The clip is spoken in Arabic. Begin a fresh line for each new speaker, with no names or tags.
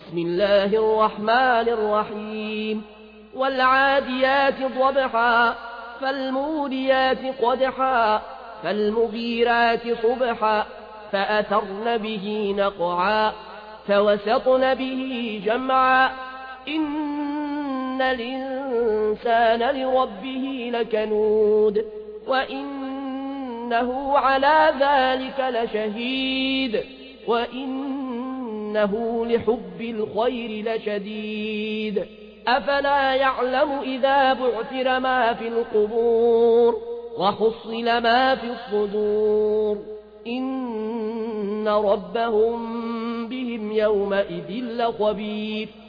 بسم الله الرحمن الرحيم والعاديات ضبحا فالموريات قدحا فالمغيرات صبحا فأثرن به نقعا فوسطن به جمعا إن الإنسان لربه لكنود وإنه على ذلك لشهيد وإنه لحب الخير لشديد أفلا يعلم إذا بعثر ما في القبور وحصل ما في الصدور إن ربهم بهم يومئذ لخبير